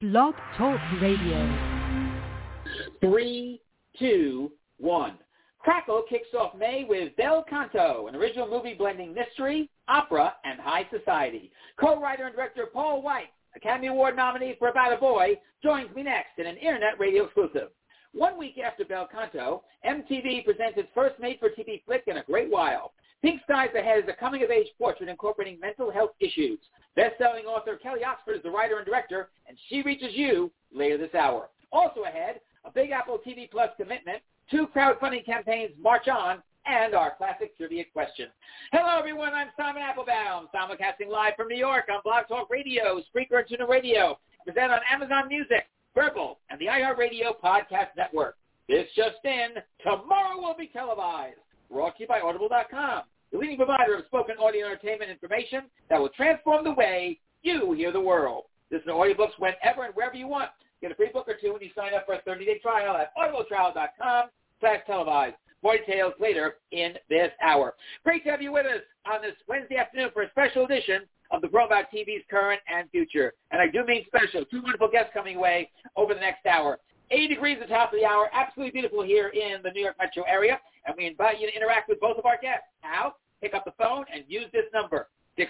Blog Talk Radio. 3, 2, 1. Crackle kicks off May with Bel Canto, an original movie blending mystery, opera, and high society. Co-writer and director Paul White, Academy Award nominee for About a Boy, joins me next in an internet radio exclusive. 1 week after Bel Canto, MTV presents its first made-for-TV flick in a great while. Pink Skies Ahead is a coming-of-age portrait incorporating mental health issues. Best-selling author Kelly Oxford is the writer and director, and she reaches you later this hour. Also ahead, a Big Apple TV Plus commitment, 2 crowdfunding campaigns march on, and our classic trivia question. Hello, everyone. I'm Simon Applebaum, simulcasting live from New York on Blog Talk Radio, Spreaker, and TuneIn Radio, presented on Amazon Music, Verbal, and the iHeartRadio Podcast Network. This just in, tomorrow will be televised. Brought to you by Audible.com, the leading provider of spoken audio entertainment information that will transform the way you hear the world. Listen to audiobooks whenever and wherever you want. Get a free book or two when you sign up for a 30-day trial at audibletrial.com/televised. More details later in this hour. Great to have you with us on this Wednesday afternoon for a special edition of the program about TV's current and future. And I do mean special. 2 wonderful guests coming away over the next hour. 80 degrees at the top of the hour. Absolutely beautiful here in the New York metro area. And we invite you to interact with both of our guests. How? Pick up the phone and use this number,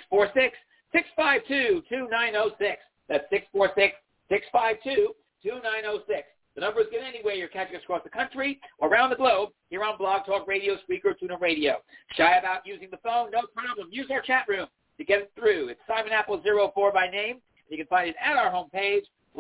646-652-2906. That's 646-652-2906. The number is good anyway. You're catching us across the country or around the globe here on Blog Talk Radio, Spreaker, TuneIn Radio. Shy about using the phone? No problem. Use our chat room to get it through. It's Simon Apple 04 by name. You can find it at our homepage,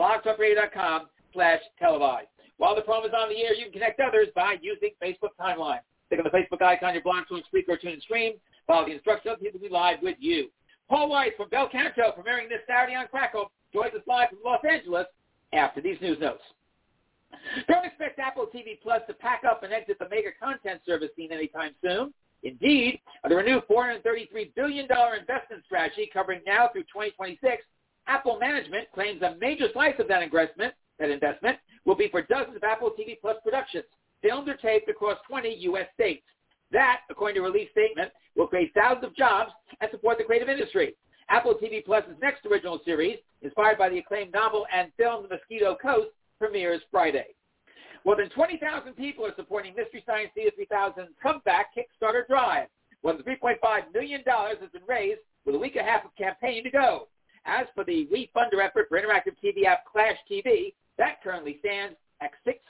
blogtalkradio.com/televised. While the program is on the air, you can connect others by using Facebook Timeline. Click on the Facebook icon, your Blog Talk, Spreaker, TuneIn Stream. Follow the instructions of people who will be live with you. Paul White from Bel Canto, premiering this Saturday on Crackle, joins us live from Los Angeles after these news notes. Don't expect Apple TV Plus to pack up and exit the mega content service scene anytime soon. Indeed, under a new $433 billion investment strategy covering now through 2026, Apple management claims a major slice of that investment will be for dozens of Apple TV Plus productions, filmed or taped across 20 U.S. states. That, according to a release statement, will create thousands of jobs and support the creative industry. Apple TV Plus' next original series, inspired by the acclaimed novel and film The Mosquito Coast, premieres Friday. More than 20,000 people are supporting Mystery Science Theater 3000's comeback Kickstarter drive. More than $3.5 million has been raised with a week and a half of campaign to go. As for the WeFunder effort for interactive TV app Clash TV, that currently stands at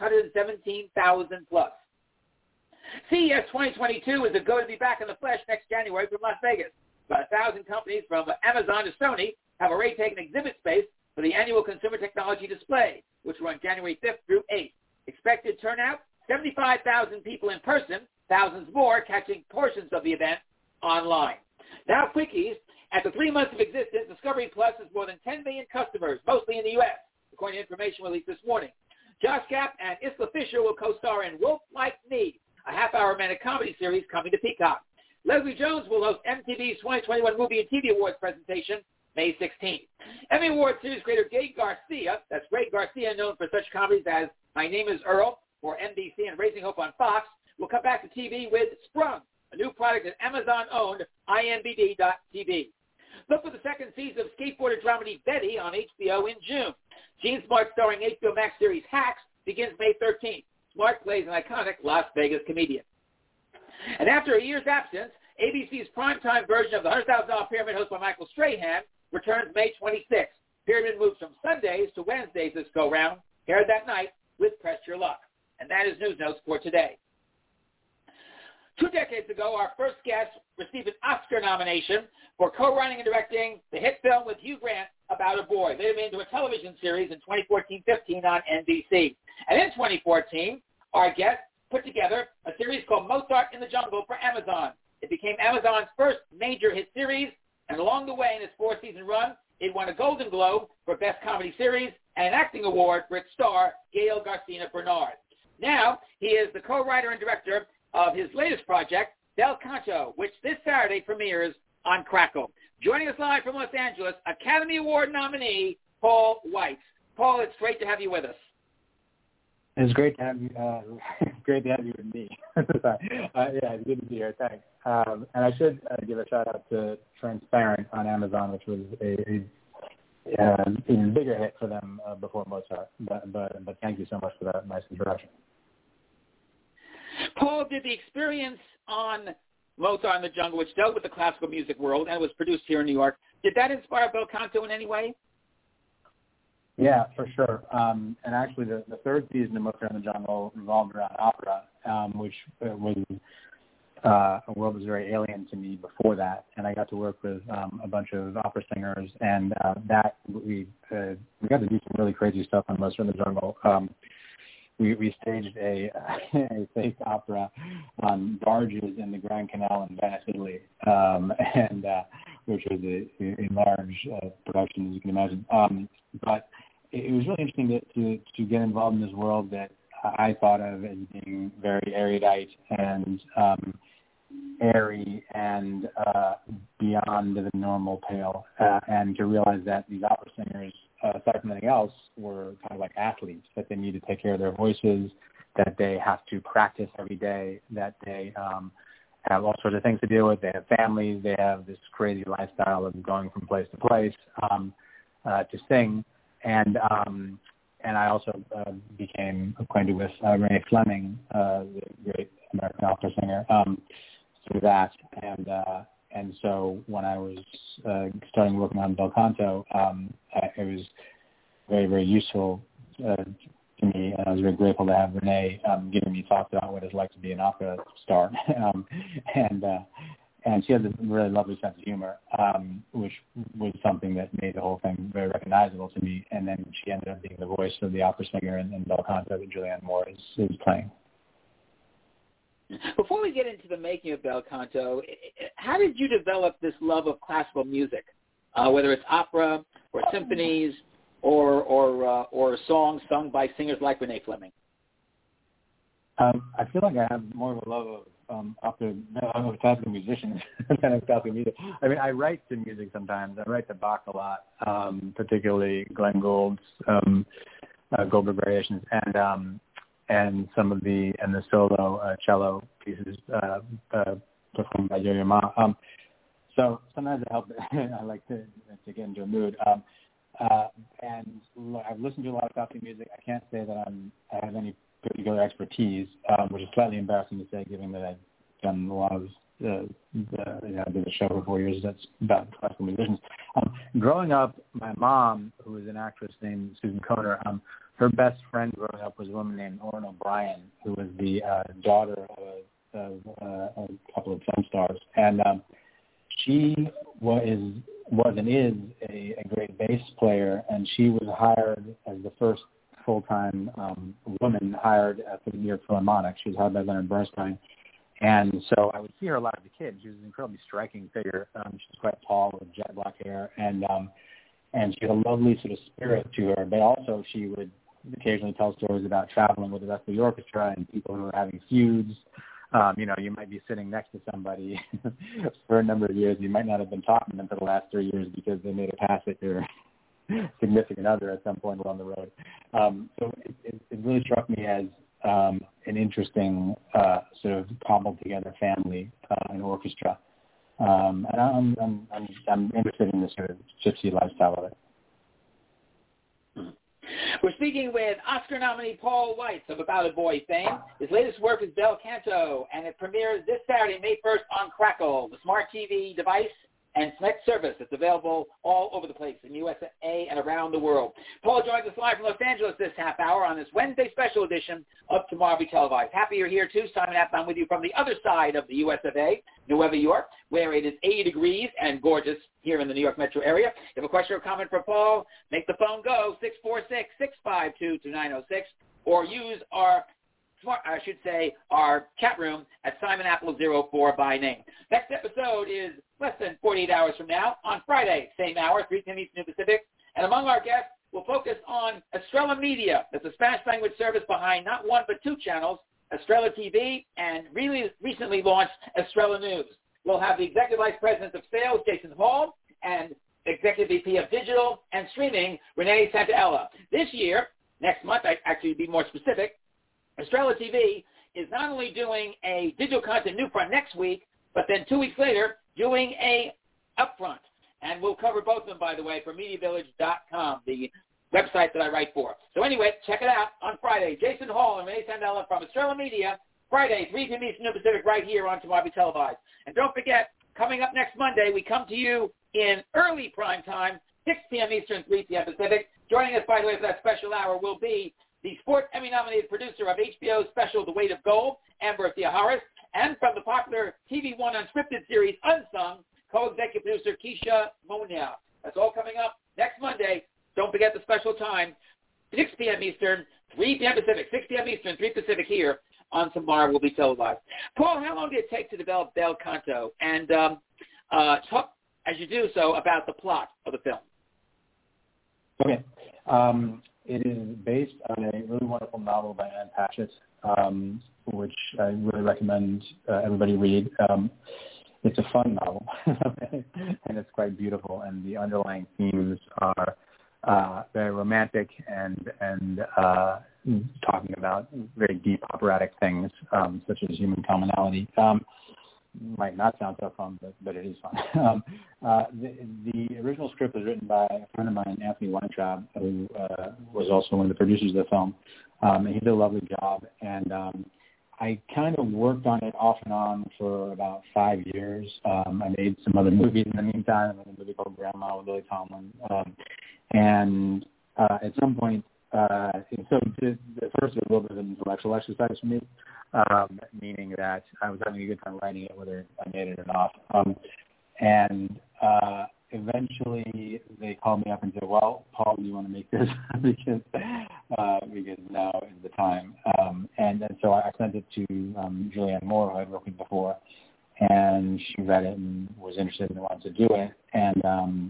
617,000 plus. CES 2022 is a go to be back in the flesh next January from Las Vegas. About 1,000 companies from Amazon to Sony have already taken exhibit space for the annual Consumer Technology Display, which will run January 5th through 8th. Expected turnout, 75,000 people in person, thousands more catching portions of the event online. Now, quickies. After 3 months of existence, Discovery Plus has more than 10 million customers, mostly in the U.S., according to information released this morning. Josh Gap and Isla Fisher will co-star in Wolf Like Me, a half-hour romantic comedy series coming to Peacock. Leslie Jones will host MTV's 2021 Movie and TV Awards presentation May 16th. Emmy Award series creator Greg Garcia, that's Greg Garcia, known for such comedies as My Name is Earl for NBC and Raising Hope on Fox, will come back to TV with Sprung, a new product that Amazon-owned IMBD.TV. Look for the second season of skateboarder dramedy Betty on HBO in June. Gene Smart starring HBO Max series Hacks begins May 13th. Smart plays an iconic Las Vegas comedian. And after a year's absence, ABC's primetime version of the $100,000 Pyramid hosted by Michael Strahan returns May 26th. Pyramid moves from Sundays to Wednesdays this go-round, aired that night with Press Your Luck. And that is News Notes for today. 2 decades ago, our first guest received an Oscar nomination for co-writing and directing the hit film with Hugh Grant, About a Boy. Later made into a television series in 2014-15 on NBC. And in 2014, our guest put together a series called Mozart in the Jungle for Amazon. It became Amazon's first major hit series, and along the way in its 4-season run, it won a Golden Globe for Best Comedy Series and an acting award for its star, Gael Garcia Bernard. Now, he is the co-writer and director of his latest project, Bel Canto, which this Saturday premieres on Crackle. Joining us live from Los Angeles, Academy Award nominee Paul White. Paul, it's great to have you with us. It's great to have you. Great to have you with me. Yeah, it's good to be here. Thanks. And I should give a shout out to Transparent on Amazon, which was a even bigger hit for them before Mozart. But thank you so much for that nice introduction. Paul, did the experience on Mozart in the Jungle, which dealt with the classical music world and was produced here in New York, did that inspire Bel Canto in any way? Yeah, for sure. And actually, the third season of Mozart in the Jungle revolved around opera, which was a world that was very alien to me before that. And I got to work with a bunch of opera singers, and that we got to do some really crazy stuff on Mozart in the Jungle. We staged a fake opera on barges in the Grand Canal in Venice, Italy, and which was a large production, as you can imagine. But it was really interesting to get involved in this world that I thought of as being very erudite and airy and beyond the normal pale, and to realize that these opera singers, aside from anything else, were kind of like athletes, that they need to take care of their voices, that they have to practice every day, that they have all sorts of things to deal with. They have families. They have this crazy lifestyle of going from place to place to sing. And I also became acquainted with Renee Fleming, the great American opera singer, through that. And so when I was starting working on Bel Canto, it was very, very useful to me, and I was very grateful to have Renee giving me thoughts about what it's like to be an opera star. And she has a really lovely sense of humor, which was something that made the whole thing very recognizable to me. And then she ended up being the voice of the opera singer in Bel Canto that Julianne Moore is playing. Before we get into the making of Bel Canto, how did you develop this love of classical music, whether it's opera or symphonies or songs sung by singers like Renee Fleming? I feel like I have more of a love of classical musicians than of classical music. I mean, I write to music sometimes. I write to Bach a lot, particularly Glenn Gould's Goldberg Variations, and some of the solo cello pieces performed by Yo-Yo Ma. So sometimes it helps. I like to get into a mood. And I've listened to a lot of classical music. I can't say that I have any particular expertise, which is slightly embarrassing to say, given that I've done a lot of I did a show for 4 years that's about classical musicians. Growing up, my mom, who was an actress named Susan Kohner, her best friend growing up was a woman named Orrin O'Brien, who was the daughter of a couple of film stars, and she was and is a great bass player, and she was hired as the first full-time woman hired for the New York Philharmonic. She was hired by Leonard Bernstein. And so I would see her a lot as a kid. She was an incredibly striking figure. She was quite tall with jet black hair, and she had a lovely sort of spirit to her. But also she would occasionally tell stories about traveling with the rest of the orchestra and people who were having feuds. You might be sitting next to somebody for a number of years. You might not have been talking to them for the last 3 years because they made a pass at your significant other at some point along the road. So it really struck me as an interesting sort of cobbled together family and orchestra, and I'm interested in the sort of gypsy lifestyle of it. We're speaking with Oscar nominee Paul Weitz of About a Boy fame. His latest work is Bel Canto, and it premieres this Saturday, May 1st on Crackle, the smart TV device and select service that's available all over the place in USA and around the world. Paul joins us live from Los Angeles this half hour on this Wednesday special edition of Tomorrow Be Televised. Happy you're here, too. Simon Applebaum with you from the other side of the US of A, Nueva York, where it is 80 degrees and gorgeous here in the New York metro area. If you have a question or comment for Paul, make the phone go, 646-652-2906, or use our chat room at Simon Apple 04 by name. Next episode is less than 48 hours from now on Friday, same hour, 3 p.m. Eastern Pacific. And among our guests, we'll focus on Estrella Media. That's a Spanish language service behind not one but 2 channels, Estrella TV and really recently launched Estrella News. We'll have the Executive Vice President of Sales, Jason Hall, and Executive VP of Digital and Streaming, Renee Santaella. This year, next month, actually to be more specific, Estrella TV is not only doing a digital content new front next week, but then 2 weeks later doing a upfront. And we'll cover both of them, by the way, from MediaVillage.com, the website that I write for. So anyway, check it out on Friday. Jason Hall and Renee Sandella from Estrella Media, Friday, 3 p.m. Eastern Pacific, right here on Tomorrow Televised. And don't forget, coming up next Monday, we come to you in early prime time, 6 p.m. Eastern, 3 p.m. Pacific. Joining us, by the way, for that special hour will be the Sports Emmy-nominated producer of HBO's special The Weight of Gold, Amber Theoharis, and from the popular TV One unscripted series Unsung, co-executive producer Keisha Monia. That's all coming up next Monday. Don't forget the special time, 6 p.m. Eastern, 3 p.m. Pacific, 6 p.m. Eastern, 3 Pacific here on Tomorrow Will Be Televised. Paul, how long did it take to develop Bel Canto? And talk, as you do so, about the plot of the film. Okay. It is based on a really wonderful novel by Ann Patchett, which I really recommend everybody read. It's a fun novel, and it's quite beautiful, and the underlying themes are very romantic and talking about very deep operatic things, such as human commonality. Might not sound so fun, but it is fun. The original script was written by a friend of mine, Anthony Weintraub, who was also one of the producers of the film. And he did a lovely job. And I kind of worked on it off and on for about 5 years. I made some other movies in the meantime. I made a movie called Grandma with Lily Tomlin. And at some point, so the first was a little bit of an intellectual exercise for me, meaning that I was having a good time writing it, whether I made it or not. And eventually they called me up and said, well, Paul, do you want to make this? because now is the time. And so I sent it to Julianne Moore, who I'd worked with before, and she read it and was interested and wanted to do it. And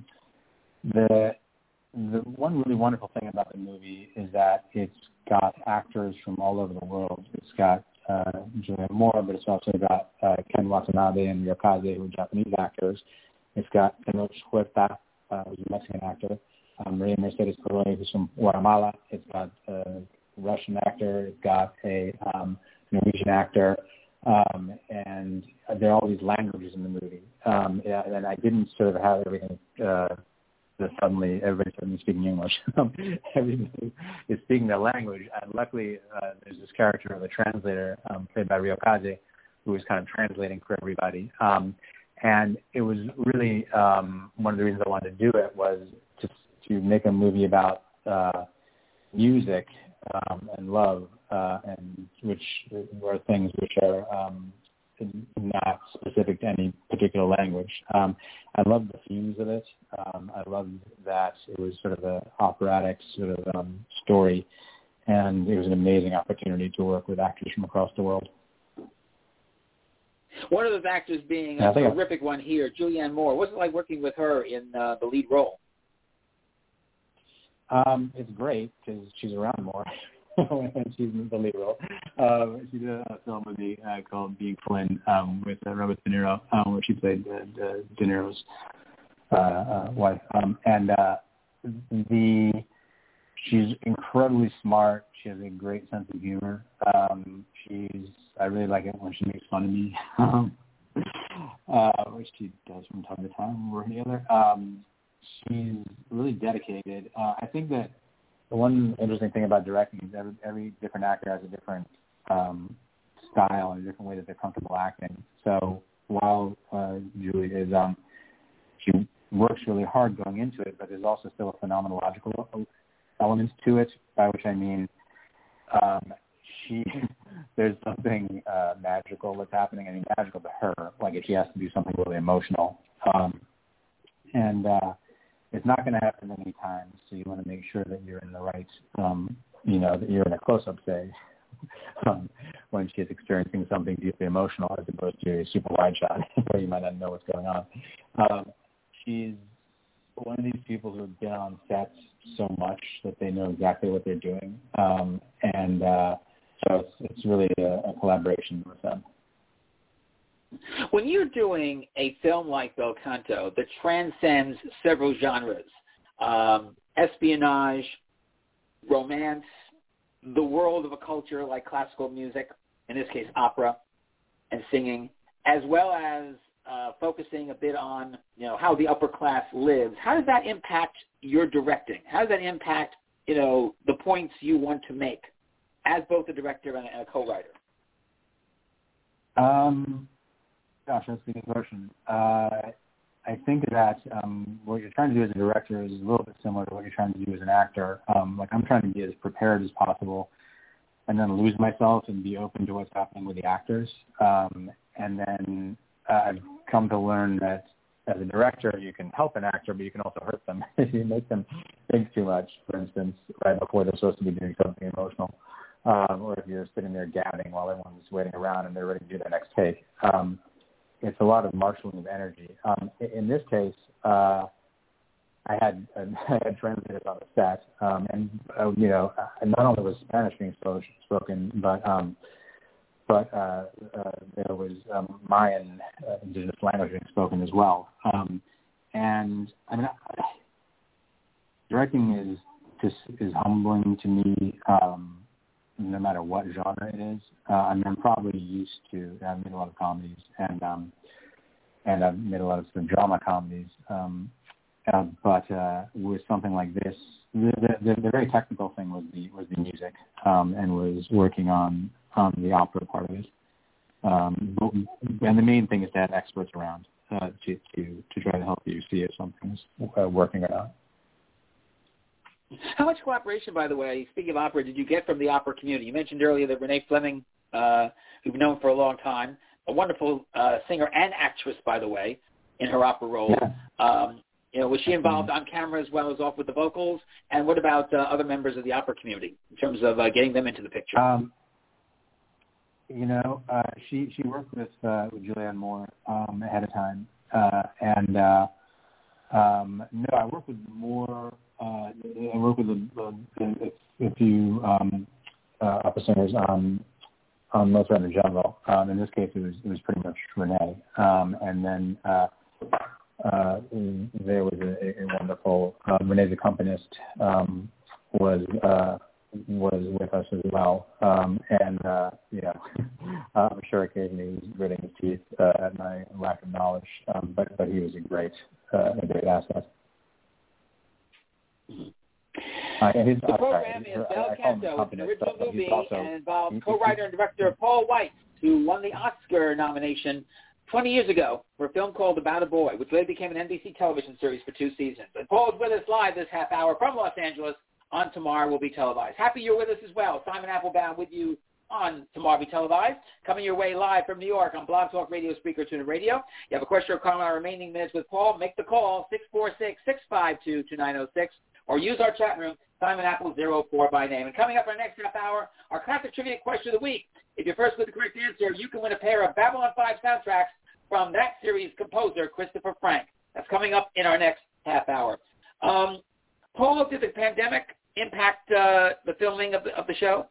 the one really wonderful thing about the movie is that it's got actors from all over the world. It's got Julianne Moore, but it's also got Ken Watanabe and Ryokaze, who are Japanese actors. It's got Tenoch Huerta, who's a Mexican actor. Maria Mercedes Corona, who's from Guatemala. It's got a Russian actor. It's got a Norwegian actor. And there are all these languages in the movie. And I didn't sort of have everything suddenly everybody's suddenly speaking English. Everybody is speaking their language. And luckily, there's this character of a translator played by Ryokaze, who is kind of translating for everybody. And it was really one of the reasons I wanted to do it was to make a movie about music and love, and which are things which are not specific to any particular language. I loved the themes of it. I loved that it was sort of an operatic sort of story, and it was an amazing opportunity to work with actors from across the world. One of those actors being a terrific one here, Julianne Moore. What's it like working with her in the lead role? It's great because she's around more when she's in the lead role. She did a film with me called Being Flynn with Robert De Niro, where she played De Niro's wife. She's incredibly smart. She has a great sense of humor. I really like it when she makes fun of me, which she does from time to time when we're working together. She's really dedicated. I think that the one interesting thing about directing is every different actor has a different style and a different way that they're comfortable acting. So while Julie is, she works really hard going into it, but there's also still a phenomenological element to it, by which I mean there's something magical that's happening. I mean, magical to her, like if she has to do something really emotional. It's not going to happen many times, so you want to make sure that you're in the right, that you're in a close-up, say, when she's experiencing something deeply emotional as opposed to a super wide shot where you might not know what's going on. She's one of these people who have been on sets so much that they know exactly what they're doing. So it's really a collaboration with them. When you're doing a film like Bel Canto that transcends several genres, espionage, romance, the world of a culture like classical music, in this case opera, and singing, as well as focusing a bit on, how the upper class lives. How does that impact your directing? How does that impact, the points you want to make as both a director and a co-writer? Gosh, that's a good question. I think that what you're trying to do as a director is a little bit similar to what you're trying to do as an actor. I'm trying to be as prepared as possible and then lose myself and be open to what's happening with the actors. And then I've come to learn that as a director, you can help an actor, but you can also hurt them if you make them think too much, for instance, right before they're supposed to be doing something emotional. Or if you're sitting there gabbing while everyone's waiting around and they're ready to do their next take. It's a lot of marshalling of energy. In this case, I had translators on the set, and not only was Spanish being spoken, but there was Mayan indigenous language being spoken as well. And I mean, directing is humbling to me. No matter what genre it is. I'm probably used to, I've made a lot of comedies and I've made a lot of sort of drama comedies. But with something like this, the very technical thing was the music, and was working on the opera part of it. And the main thing is to have experts around to try to help you see if something's working or not. How much cooperation, by the way, speaking of opera, did you get from the opera community? You mentioned earlier that Renee Fleming, who've known for a long time, a wonderful singer and actress, by the way, in her opera role. Yeah. Was she involved on camera as well as off with the vocals? And what about other members of the opera community in terms of getting them into the picture? She worked with Julianne Moore ahead of time, no, I work with more. I work with a few opera singers on Mozart in general. In this case, it was pretty much Renee, and then there was a wonderful Renee's accompanist was with us as well, and I'm sure occasionally he was gritting his teeth at my lack of knowledge, but he was a great asset. The program is Bel Canto. It's an original movie and involves co-writer and director Paul Weitz, who won the Oscar nomination 20 years ago for a film called About a Boy, which later became an NBC television series for 2 seasons. And Paul is with us live this half hour from Los Angeles on Tomorrow Will Be Televised. Happy you're with us as well. Simon Applebaum with you on Tomorrow Will Be Televised. Coming your way live from New York on Blog Talk Radio, Spreaker, TuneIn Radio. You have a question or comment on our remaining minutes with Paul, make the call, 646-652-2906, or use our chat room, Simon Apple 04 by name. And coming up our next half hour, our classic trivia question of the week. If you're first with the correct answer, you can win a pair of Babylon 5 soundtracks from that series' composer, Christopher Frank. That's coming up in our next half hour. Paul, did the pandemic impact the filming of the show?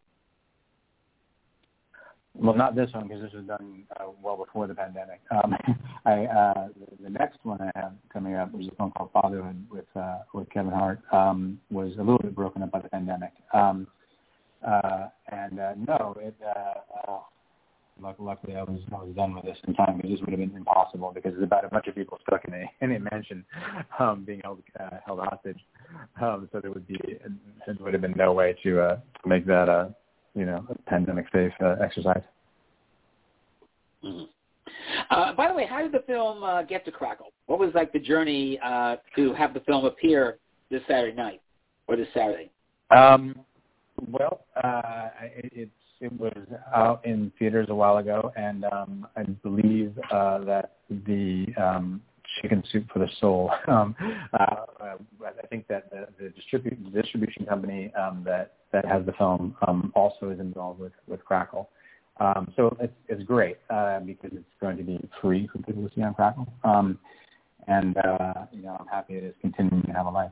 Well, not this one, because this was done well before the pandemic. The next one I have coming up, which is a film called Fatherhood with Kevin Hart, was a little bit broken up by the pandemic. Luckily I was done with this in time, because this would have been impossible, because it's about a bunch of people stuck in a mansion being held hostage. So there would have been no way to make that a pandemic safe exercise. Mm-hmm. By the way, how did the film get to Crackle? What was the journey to have the film appear this Saturday night or this Saturday? It was out in theaters a while ago, and I believe that the Chicken Soup for the Soul. I think that the distribution company that has the film also is involved with Crackle. So it's great because it's going to be free for people to see on Crackle, and I'm happy it is continuing to have a life.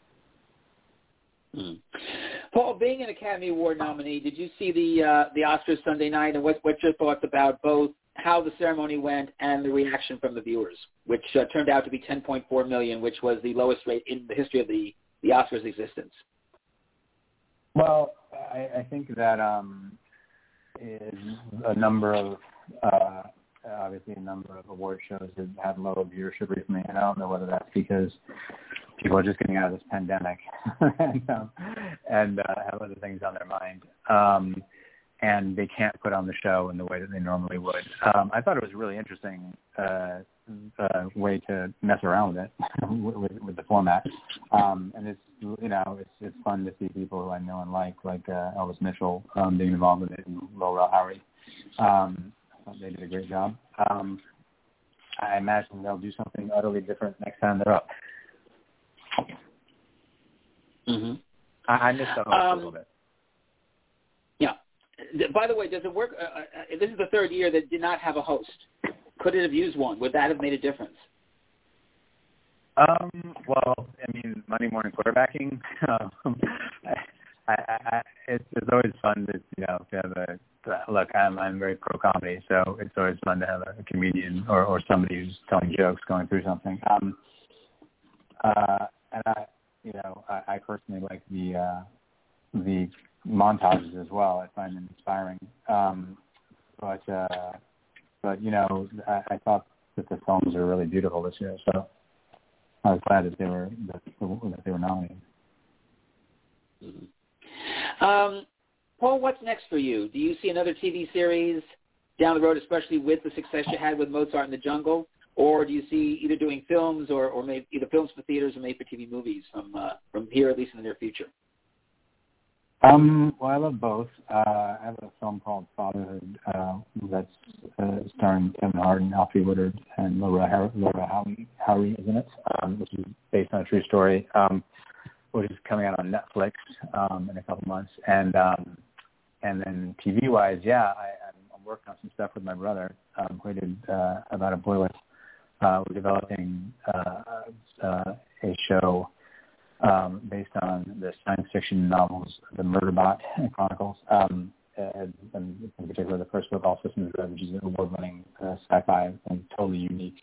Mm. Paul, being an Academy Award nominee, did you see the Oscars Sunday night, and what's your thoughts about both how the ceremony went and the reaction from the viewers, which turned out to be 10.4 million, which was the lowest rate in the history of the Oscars' existence? Well, I think that is a number of obviously a number of award shows have had low viewership recently, and I don't know whether that's because people are just getting out of this pandemic and have other things on their mind, and they can't put on the show in the way that they normally would. I thought it was a really interesting way to mess around with it with the format, and it's fun to see people who I know and like Elvis Mitchell being involved with it, and Laura Howery. I thought they did a great job. I imagine they'll do something utterly different next time they're up. Mm-hmm. I missed the host a little bit. Yeah. By the way, does it work? This is the third year that did not have a host. Could it have used one? Would that have made a difference? Well, I mean, Monday morning quarterbacking. It's always fun to have a look. I'm very pro comedy, so it's always fun to have a comedian or somebody who's telling jokes going through something. And I personally like the montages as well. I find them inspiring. But I thought that the films are really beautiful this year, so I was glad that they were nominated. Mm-hmm. Paul, what's next for you? Do you see another TV series down the road, especially with the success you had with Mozart in the Jungle, or do you see either doing films or maybe either films for theaters or made for TV movies from here, at least in the near future? Well, I love both. I have a film called Fatherhood that's starring Kevin Hart and Alfre Woodard and Laura Howery is in it, which is based on a true story, which is coming out on Netflix in a couple months. And then TV-wise, I'm working on some stuff with my brother, who I did About a Boy With. We're developing a show based on the science fiction novels, The Murderbot Chronicles, and in particular the first book, All Systems Red, which is an award-winning sci-fi and totally unique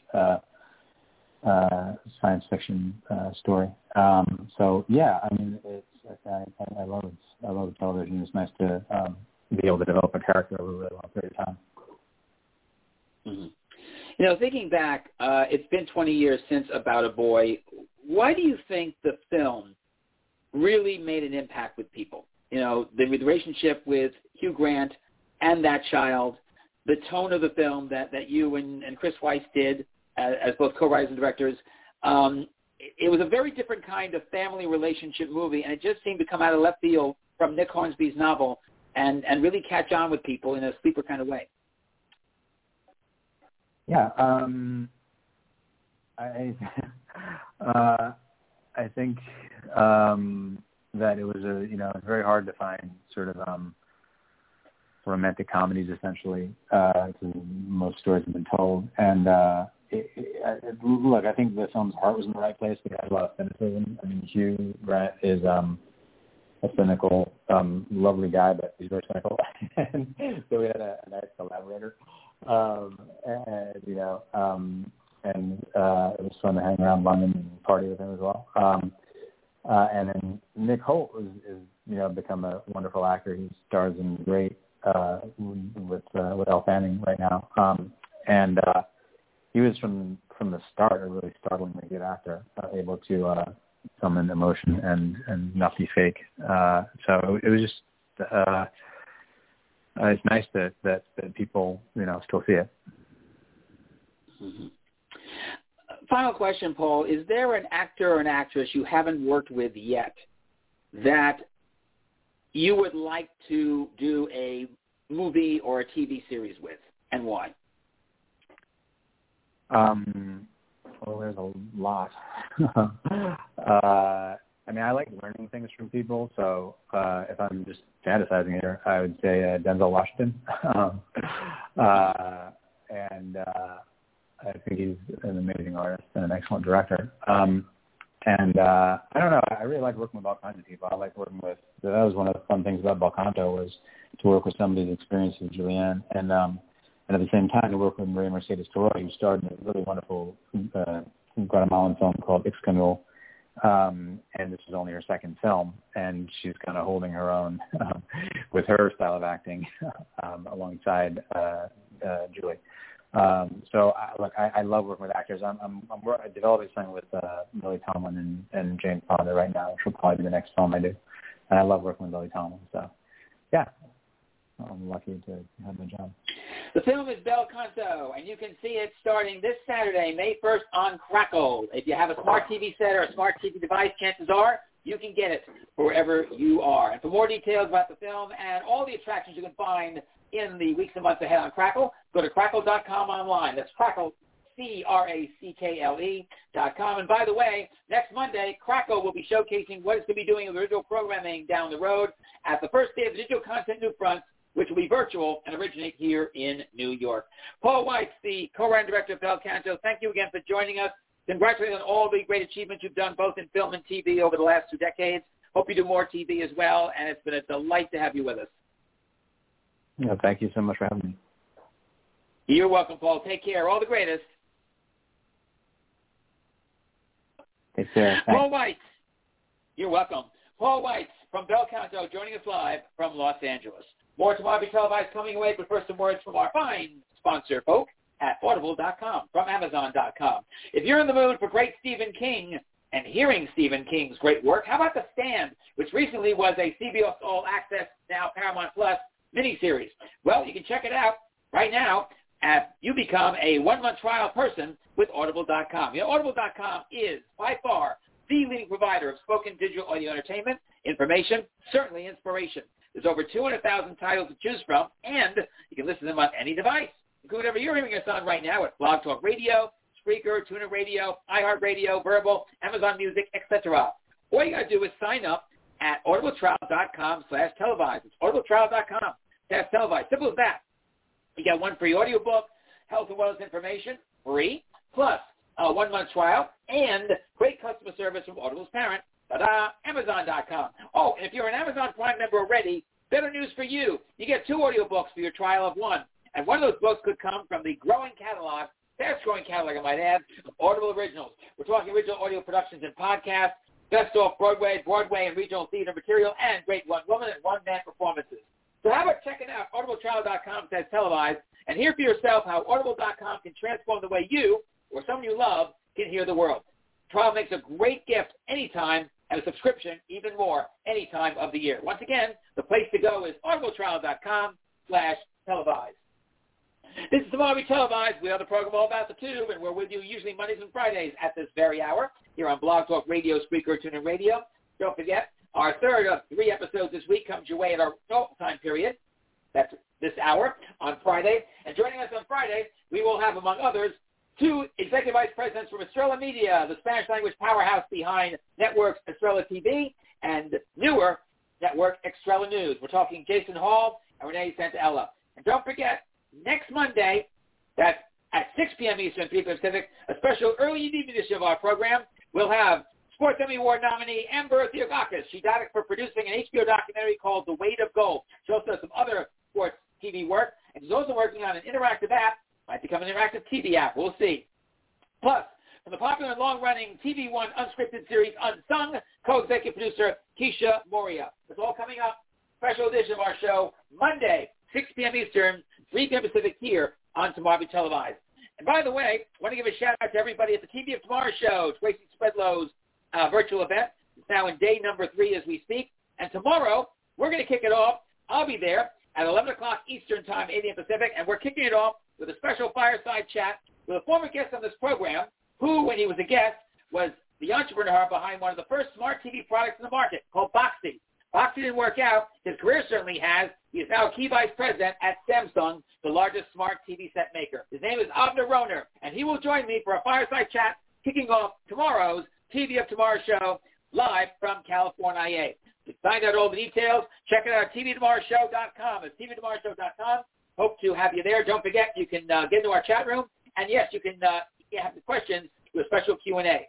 science fiction story. I love television. It's nice to be able to develop a character over a really long period of time. Mm-hmm. Thinking back, it's been 20 years since About a Boy. Why do you think the film really made an impact with people? The relationship with Hugh Grant and that child, the tone of the film that you and Chris Weiss did as both co-writers and directors. It was a very different kind of family relationship movie, and it just seemed to come out of left field from Nick Hornsby's novel and really catch on with people in a sleeper kind of way. Yeah, I think that it was it's very hard to find sort of romantic comedies essentially. Most stories have been told, and look, I think the film's heart was in the right place. It had a lot of cynicism. I mean, Hugh Grant is a cynical, lovely guy, but he's very cynical, and so we had a nice collaborator. And it was fun to hang around London and party with him as well. And then Nick Holt is become a wonderful actor. He stars in Great with Elle Fanning right now. And he was from the start a really startlingly good actor, able to summon emotion and not be fake. So it was just it's nice that people still see it. Mm-hmm. Final question, Paul. Is there an actor or an actress you haven't worked with yet that you would like to do a movie or a TV series with, and why? Well, there's a lot. I mean, I like learning things from people, so if I'm just fantasizing here, I would say Denzel Washington. And I think he's an amazing artist and an excellent director. And I don't know, I really like working with all kinds of people. I like working with, that was one of the fun things about Belcanto, was to work with somebody who's experienced with Julianne, and at the same time to work with Maria Mercedes Torroy, who starred in a really wonderful Guatemalan film called Ixcanul. And this is only her second film, and she's kind of holding her own with her style of acting alongside Julie. So I love working with actors. I'm developing something with Lily Tomlin and Jane Fonda right now, which will probably be the next film I do. And I love working with Lily Tomlin. So, yeah, I'm lucky to have the job. The film is Bel Canto, and you can see it starting this Saturday, May 1st, on Crackle. If you have a smart TV set or a smart TV device, chances are you can get it wherever you are. And for more details about the film and all the attractions you can find in the weeks and months ahead on Crackle, go to crackle.com online. That's Crackle, CRACKLE.com. And by the way, next Monday, Crackle will be showcasing what it's going to be doing with original programming down the road at the first day of the Digital Content Newfronts, which will be virtual and originate here in New York. Paul Weitz, the co-writer and director of Bel Canto, thank you again for joining us. Congratulations on all the great achievements you've done both in film and TV over the last 2 decades. Hope you do more TV as well, and it's been a delight to have you with us. Yeah, thank you so much for having me. You're welcome, Paul. Take care. All the greatest. Take care. Thanks. Paul Weitz. You're welcome. Paul Weitz from Bel Canto joining us live from Los Angeles. More Tomorrow Be Televised coming away, but first some words from our fine sponsor folk at Audible.com, from Amazon.com. If you're in the mood for great Stephen King and hearing Stephen King's great work, how about The Stand, which recently was a CBS All Access, now Paramount Plus, miniseries? Well, you can check it out right now as you become a 1-month trial person with Audible.com. You know, Audible.com is by far the leading provider of spoken digital audio entertainment, information, certainly inspiration. There's over 200,000 titles to choose from, and you can listen to them on any device, including whatever you're hearing us on right now at Blog Talk Radio, Spreaker, TuneIn Radio, iHeartRadio, Verbal, Amazon Music, etc. All you got to do is sign up at audibletrial.com/televised. It's audibletrial.com/televised. Simple as that. You get 1 free audiobook, health and wellness information, free, plus a 1-month trial, and great customer service from Audible's parent, Amazon.com. Oh, and if you're an Amazon Prime member already, better news for you. You get 2 audiobooks for your trial of 1. And one of those books could come from the growing catalog, fast-growing catalog, I might add, of Audible Originals. We're talking original audio productions and podcasts, best off-Broadway, and regional theater material, and great one-woman and one-man performances. So how about checking out audibletrial.com/televised and hear for yourself how audible.com can transform the way you or someone you love can hear the world. Trial makes a great gift anytime, and a subscription even more any time of the year. Once again, the place to go is audibletrial.com/televised. This is Tomorrow Be Televised. We are the program all about the tube, and we're with you usually Mondays and Fridays at this very hour here on Blog Talk Radio, Spreaker, TuneIn Radio. Don't forget, our third of 3 episodes this week comes your way at our normal time period. That's this hour on Friday. And joining us on Friday, we will have, among others, 2 executive vice presidents from Estrella Media, the Spanish-language powerhouse behind networks Estrella TV and newer network Estrella News. We're talking Jason Hall and Renee Santaella. And don't forget, next Monday, that's at 6 p.m. Eastern, 3 p.m. Pacific, a special early evening edition of our program. We'll have Sports Emmy Award nominee Amber Theogakis. She got it for producing an HBO documentary called The Weight of Gold. She also does some other sports TV work, and she's also working on an interactive app. Might become an interactive TV app. We'll see. Plus, from the popular and long-running TV One unscripted series Unsung, co-executive producer Keisha Moria. It's all coming up. Special edition of our show, Monday, 6 p.m. Eastern, 3 p.m. Pacific here on Tomorrow Be Televised. And by the way, I want to give a shout-out to everybody at the TV of Tomorrow show, Tracy Spedlow's virtual event. It's now in day number 3 as we speak. And tomorrow, we're going to kick it off. I'll be there at 11 o'clock Eastern Time, 8 a.m. Pacific, and we're kicking it off with a special fireside chat with a former guest on this program who, when he was a guest, was the entrepreneur behind one of the first smart TV products in the market called Boxee. Boxee didn't work out. His career certainly has. He is now a key vice president at Samsung, the largest smart TV set maker. His name is Avner Roner, and he will join me for a fireside chat kicking off tomorrow's TV of Tomorrow show live from California. To find out all the details, check it out at tvtomorrowshow.com. It's tvtomorrowshow.com. Hope to have you there. Don't forget, you can get into our chat room. And, yes, you can have the questions to a special Q&A.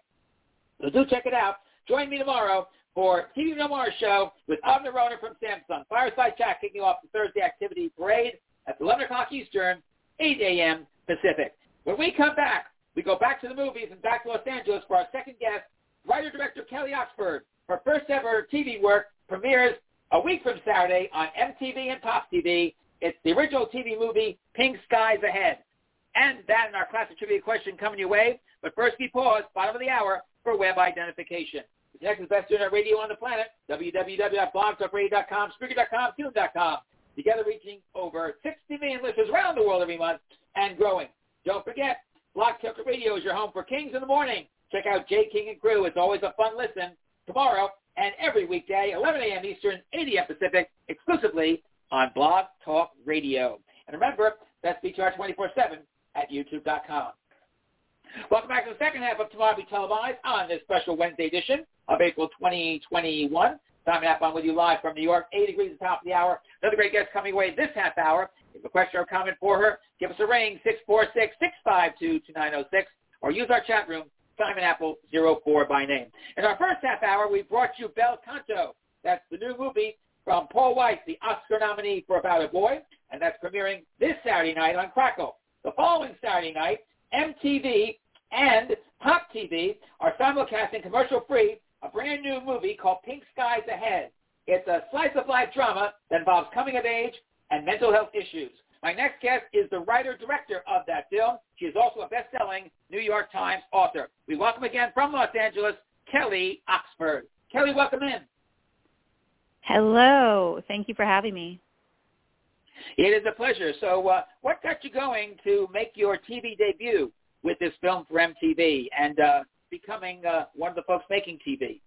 So do check it out. Join me tomorrow for TV Tomorrow show with Avner Roner from Samsung. Fireside chat kicking off the Thursday activity parade at 11 o'clock Eastern, 8 a.m. Pacific. When we come back, we go back to the movies and back to Los Angeles for our second guest, writer-director Kelly Oxford. Her first-ever TV work premieres a week from Saturday on MTV and Pop TV. It's the original TV movie, Pink Skies Ahead. And that and our classic trivia question coming your way. But first, we pause, bottom of the hour, for web identification. The next is best internet radio on the planet, www.blogtalkradio.com, Spreaker.com, Tune.com. Together reaching over 60 million listeners around the world every month and growing. Don't forget, Blog Talk Radio is your home for Kings in the Morning. Check out Jay King and Crew. It's always a fun listen tomorrow and every weekday, 11 a.m. Eastern, 8 a.m. Pacific, exclusively on Blog Talk Radio. And remember, that's BTR 24/7 at YouTube.com. Welcome back to the second half of Tomorrow Be Televised on this special Wednesday edition of April 2021. Simon Applebaum with you live from New York, 8 degrees at the top of the hour. Another great guest coming away this half hour. If you have a question or comment for her, give us a ring, 646-652-2906, or use our chat room, Simon Apple 04 by name. In our first half hour, we brought you Bel Canto. That's the new movie from Paul Weitz, the Oscar nominee for About a Boy, and that's premiering this Saturday night on Crackle. The following Saturday night, MTV and Pop TV are simulcasting commercial-free a brand new movie called Pink Skies Ahead. It's a slice-of-life drama that involves coming of age and mental health issues. My next guest is the writer-director of that film. She is also a best-selling New York Times author. We welcome again from Los Angeles, Kelly Oxford. Kelly, welcome in. Hello. Thank you for having me. It is a pleasure. So what got you going to make your TV debut with this film for MTV and becoming one of the folks making TV?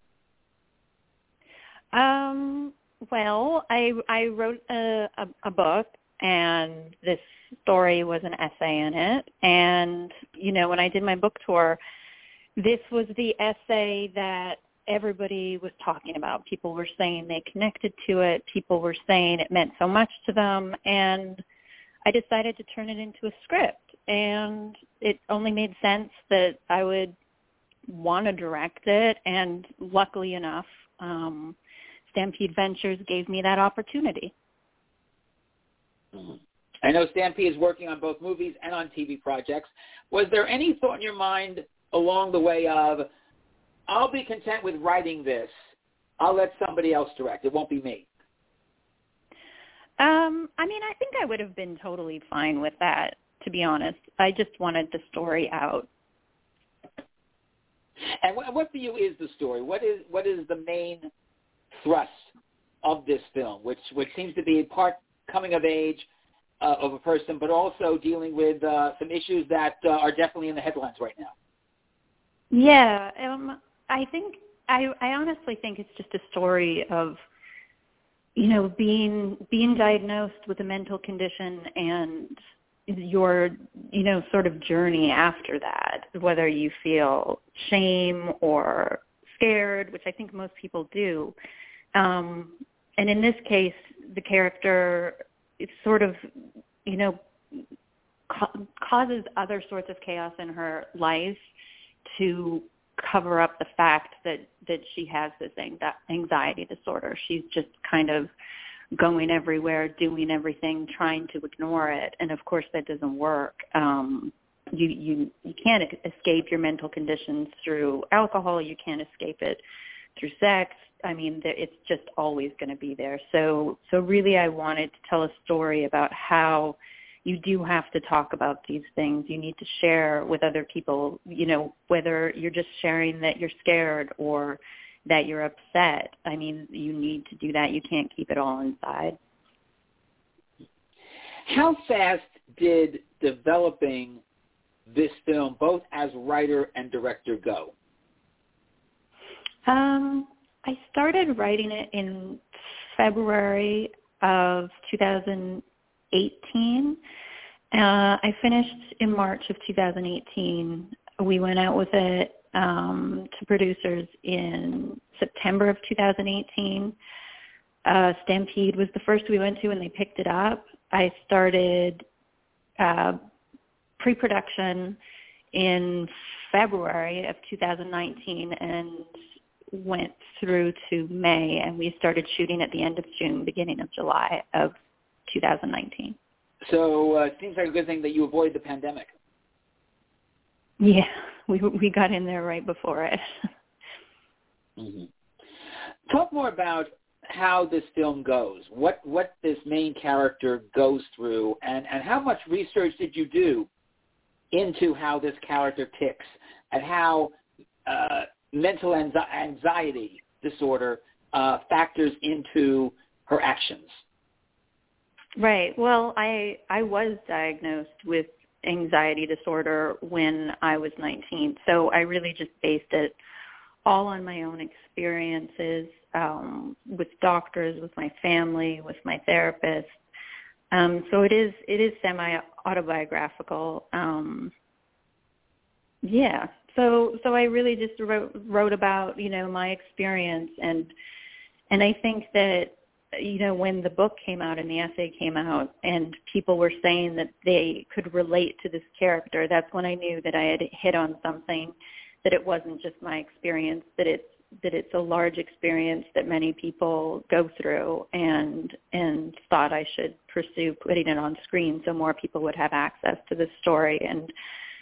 Well, I wrote a book, and this story was an essay in it. And, you know, when I did my book tour, this was the essay that everybody was talking about. People were saying they connected to it. People were saying it meant so much to them. And I decided to turn it into a script. And it only made sense that I would want to direct it. And luckily enough, Stampede Ventures gave me that opportunity. I know Stampede is working on both movies and on TV projects. Was there any thought in your mind along the way of, I'll be content with writing this, I'll let somebody else direct, it won't be me? I mean, I think I would have been totally fine with that, to be honest. I just wanted the story out. And what for you is the story? What is the main thrust of this film, which seems to be part coming of age of a person, but also dealing with some issues that are definitely in the headlines right now? Yeah, I honestly think it's just a story of, you know, being diagnosed with a mental condition and your, you know, sort of journey after that, whether you feel shame or scared, which I think most people do. And in this case, the character is sort of, you know, causes other sorts of chaos in her life to cover up the fact that she has this anxiety disorder. She's just kind of going everywhere, doing everything, trying to ignore it. And of course that doesn't work. You can't escape your mental conditions through alcohol. You can't escape it through sex. I mean, it's just always going to be there. So really I wanted to tell a story about how you do have to talk about these things. You need to share with other people, you know, whether you're just sharing that you're scared or that you're upset. I mean, you need to do that. You can't keep it all inside. How fast did developing this film, both as writer and director, go? I started writing it in February of 2018. I finished in March of 2018. We went out with it to producers in September of 2018. Stampede was the first we went to, and they picked it up. I started pre-production in February of 2019 and went through to May, and we started shooting at the end of June, beginning of July of 2019. So it seems like a good thing that you avoid the pandemic. Yeah, we got in there right before it. Mm-hmm. Talk more about how this film goes, what this main character goes through, and how much research did you do into how this character ticks and how mental anxiety disorder factors into her actions. Right. Well, I was diagnosed with anxiety disorder when I was 19, so I really just based it all on my own experiences with doctors, with my family, with my therapist. So it is semi-autobiographical. Yeah. So I really just wrote about, my experience, and I think that, when the book came out and the essay came out and people were saying that they could relate to this character, that's when I knew that I had hit on something, that it wasn't just my experience, that it's a large experience that many people go through, and thought I should pursue putting it on screen so more people would have access to this story and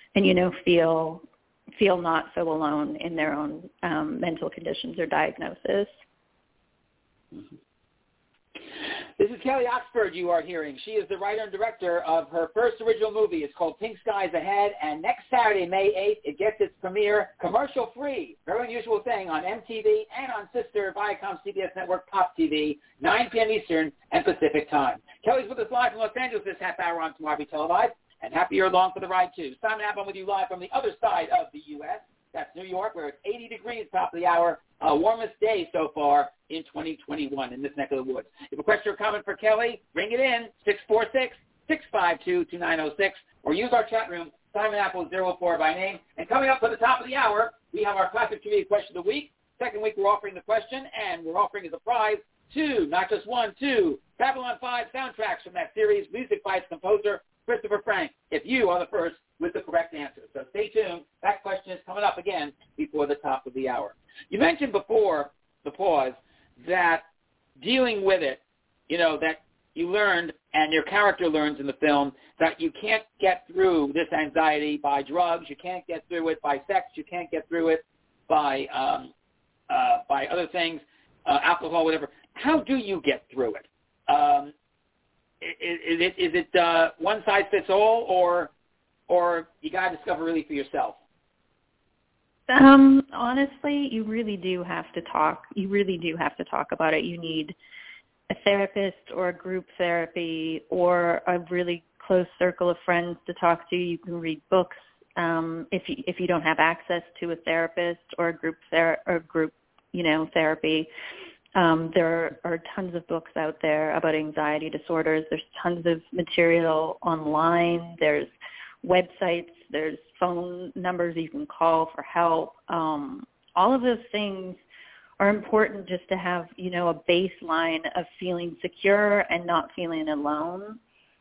feel not so alone in their own mental conditions or diagnosis. Mm-hmm. This is Kelly Oxford you are hearing. She is the writer and director of her first original movie. It's called Pink Skies Ahead, and next Saturday, May 8th, it gets its premiere commercial-free, very unusual thing, on MTV and on sister Viacom CBS network Pop TV, 9 p.m. Eastern and Pacific time. Kelly's with us live from Los Angeles this half hour on Tomorrow Televised, and happy you're along for the ride, too. Simon Applebaum with you live from the other side of the U.S. That's New York, where it's 80 degrees, top of the hour, warmest day so far in 2021 in this neck of the woods. If a question or comment for Kelly, bring it in, 646-652-2906, or use our chat room, Simon Apple 04 by name. And coming up at the top of the hour, we have our Classic Trivia Question of the Week. Second week, we're offering the question, and we're offering as a prize two, not just one, two Babylon 5 soundtracks from that series, music by its composer, Christopher Frank, if you are the first with the correct answer. So stay tuned. That question is coming up again before the top of the hour. You mentioned before the pause that dealing with it, that you learned and your character learns in the film that you can't get through this anxiety by drugs. You can't get through it by sex. You can't get through it by other things, alcohol, whatever. How do you get through it? Is it one size fits all, or you got to discover really for yourself? Honestly, you really do have to talk. You really do have to talk about it. You need a therapist or a group therapy or a really close circle of friends to talk to. You can read books if you don't have access to a therapist or a group therapy. There are tons of books out there about anxiety disorders. There's tons of material online. There's websites. There's phone numbers you can call for help. All of those things are important just to have, a baseline of feeling secure and not feeling alone.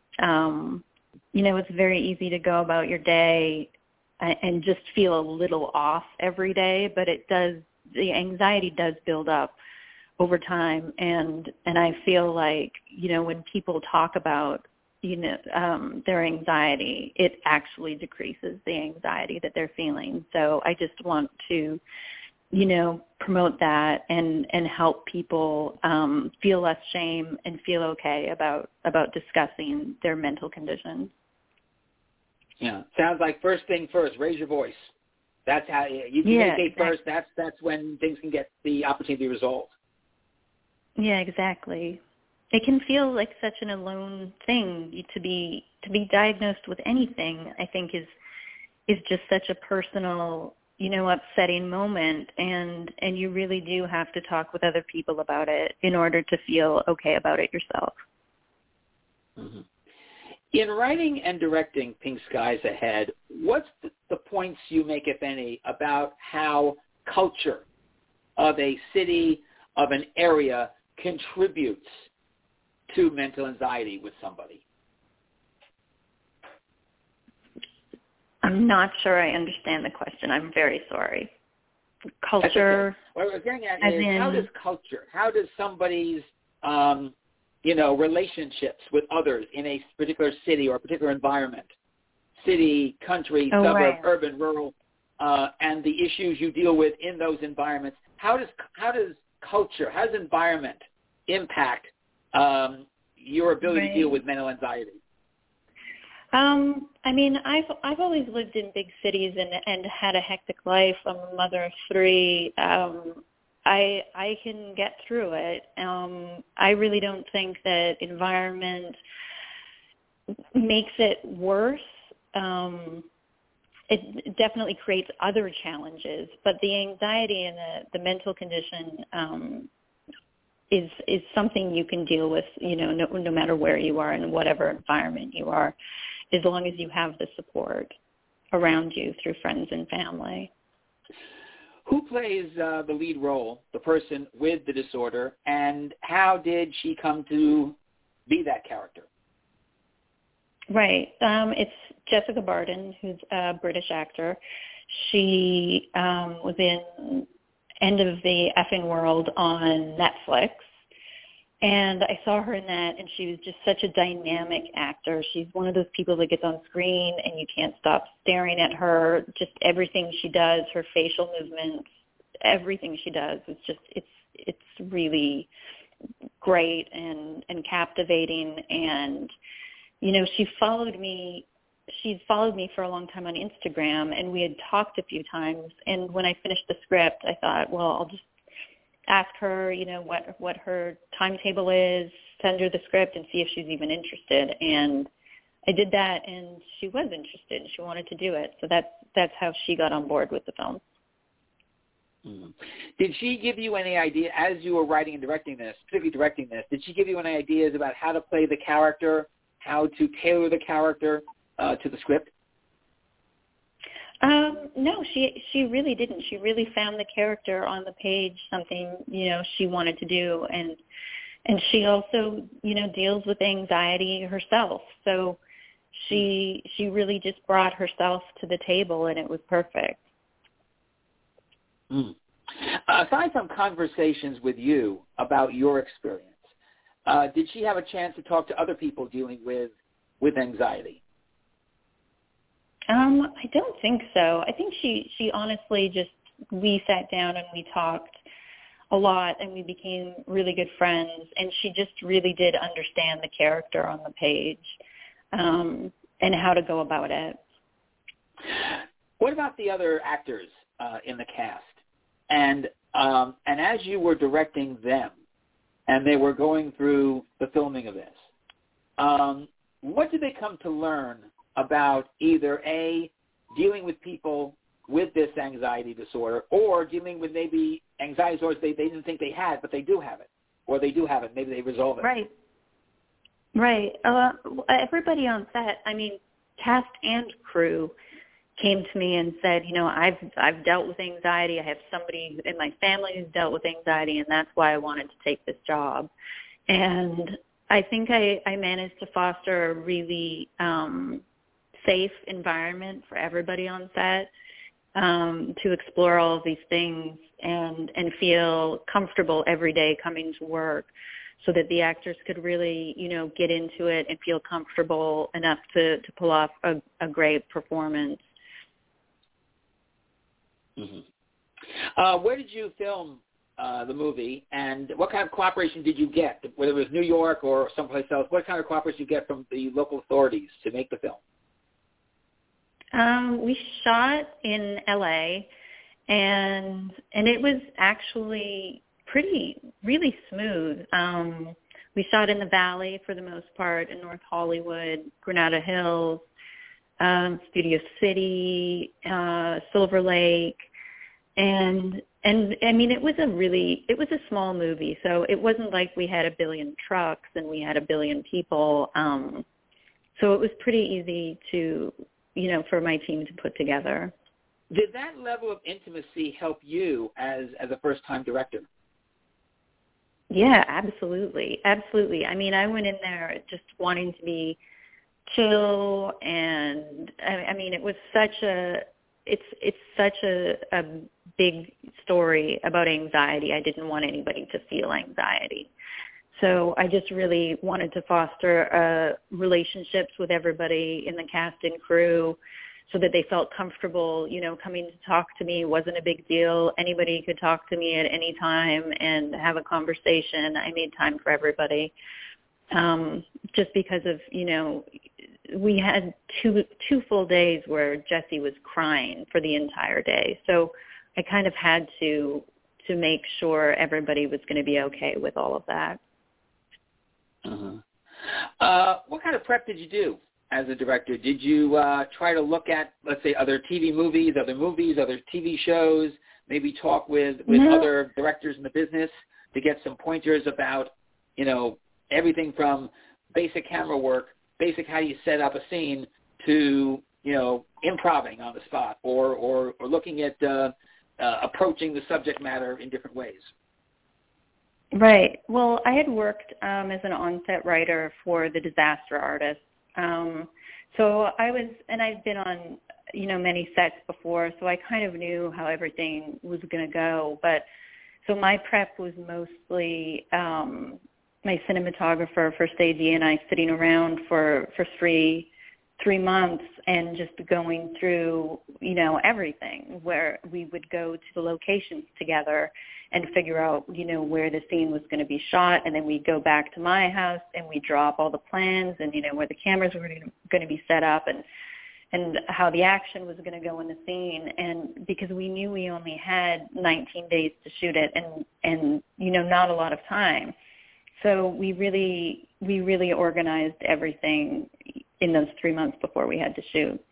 It's very easy to go about your day and just feel a little off every day, but the anxiety does build up over time, and I feel like, when people talk about, their anxiety, it actually decreases the anxiety that they're feeling. So I just want to, promote that and help people feel less shame and feel okay about discussing their mental conditions. Yeah, sounds like first thing first, raise your voice. That's how you communicate first. That's when things can get the opportunity to resolve. Yeah, exactly. It can feel like such an alone thing to be diagnosed with anything. I think is just such a personal, upsetting moment, and you really do have to talk with other people about it in order to feel okay about it yourself. Mm-hmm. In writing and directing Pink Skies Ahead, what's the points you make, if any, about how culture of a city, of an area, contributes to mental anxiety with somebody? I'm not sure I understand the question. I'm very sorry. Culture. Okay. What I was getting at is how does culture, how does somebody's, relationships with others in a particular city or a particular environment, city, country, suburb, right. urban, rural, and the issues you deal with in those environments, how does culture, how does environment impact your ability to deal with mental anxiety? I mean, I've always lived in big cities and had a hectic life. I'm a mother of 3. I can get through it. I really don't think that environment makes it worse. It definitely creates other challenges, but the anxiety and the mental condition is something you can deal with, no matter where you are and whatever environment you are, as long as you have the support around you through friends and family. Who plays the lead role, the person with the disorder, and how did she come to be that character? Right. It's Jessica Barden, who's a British actor. She was in End of the Effing World on Netflix. And I saw her in that, and she was just such a dynamic actor. She's one of those people that gets on screen, and you can't stop staring at her. Just everything she does, her facial movements, everything she does, it's really great and captivating. And she's followed me for a long time on Instagram, and we had talked a few times. And when I finished the script, I thought, well, I'll just ask her, what her timetable is, send her the script and see if she's even interested. And I did that, and she was interested. She wanted to do it. So that's how she got on board with the film. Mm-hmm. Did she give you any idea, as you were writing and directing this, particularly directing this, did she give you any ideas about how to play the character, how to tailor the character to the script? No, she really didn't. She really found the character on the page, something, she wanted to do. And she also, deals with anxiety herself. So she really just brought herself to the table, and it was perfect. Mm. Aside from conversations with you about your experience, did she have a chance to talk to other people dealing with anxiety? I don't think so. I think she honestly we sat down and we talked a lot, and we became really good friends, and she just really did understand the character on the page, and how to go about it. What about the other actors in the cast? And as you were directing them, and they were going through the filming of this, what did they come to learn about either A, dealing with people with this anxiety disorder, or dealing with maybe anxiety disorders they didn't think they had, but they do have it, or they do have it, maybe they resolve it? Right. Everybody on set, cast and crew, came to me and said, I've dealt with anxiety. I have somebody in my family who's dealt with anxiety, and that's why I wanted to take this job. And I think I managed to foster a really safe environment for everybody on set to explore all of these things and feel comfortable every day coming to work, so that the actors could really, get into it and feel comfortable enough to pull off a great performance. Mm-hmm. Where did you film the movie, and what kind of cooperation did you get, whether it was New York or someplace else? What kind of cooperation did you get from the local authorities to make the film? We shot in LA, and it was actually really smooth. We shot in the Valley for the most part, in North Hollywood, Granada Hills, Studio City, Silver Lake, and it was a small movie, so it wasn't like we had a billion trucks and we had a billion people. So it was pretty easy to, for my team to put together. Did that level of intimacy help you as a first-time director? Yeah, absolutely. Absolutely. I went in there just wanting to chill, and it was it's such a big story about anxiety. I didn't want anybody to feel anxiety. So I just really wanted to foster relationships with everybody in the cast and crew so that they felt comfortable, coming to talk to me wasn't a big deal. Anybody could talk to me at any time and have a conversation. I made time for everybody. Just because of, we had two full days where Jesse was crying for the entire day. So I kind of had to make sure everybody was going to be okay with all of that. What kind of prep did you do as a director? Did you try to look at, let's say, other TV movies, other TV shows, maybe talk with other directors in the business to get some pointers about, everything from basic camera work, basic how you set up a scene, to, improvising on the spot or looking at approaching the subject matter in different ways? Right. Well, I had worked as an on-set writer for The Disaster Artist. So I've been on, many sets before, so I kind of knew how everything was going to go. But so my prep was mostly my cinematographer, First AD, and I sitting around for 3 months and just going through, everything, where we would go to the locations together and figure out, where the scene was going to be shot. And then we'd go back to my house and we'd draw up all the plans and, where the cameras were going to be set up and how the action was going to go in the scene. And because we knew we only had 19 days to shoot it and not a lot of time. So we really organized everything in those 3 months before we had to shoot.